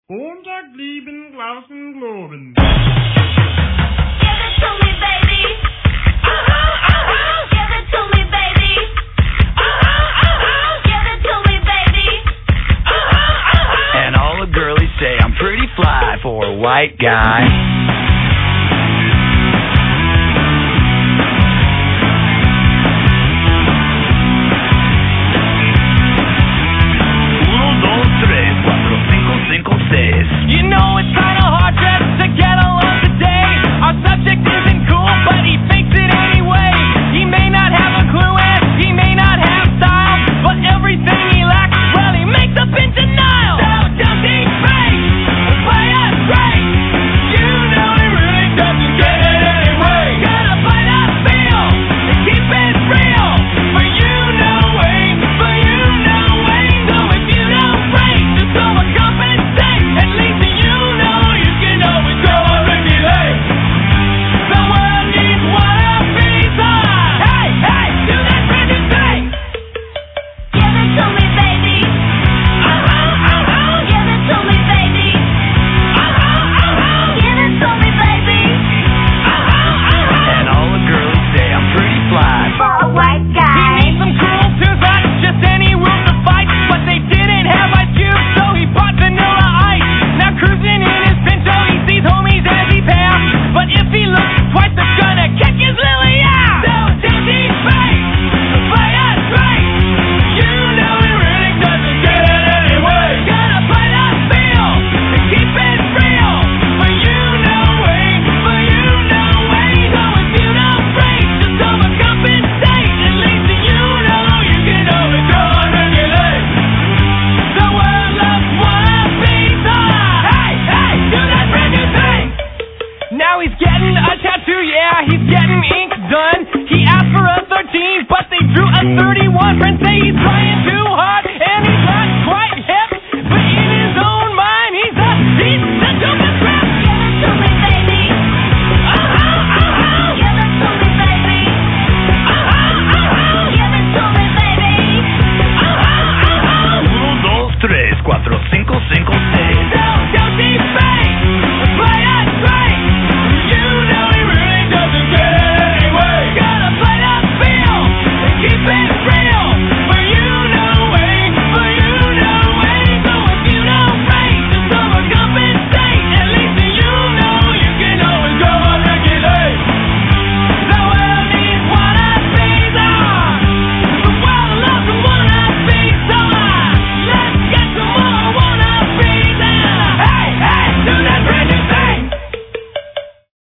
Montag blieben Glauben Globen. Give it to me, baby. Give it to me, baby. Give it to me, baby. And all the girlies say I'm pretty fly for a white guy. You know it's hard.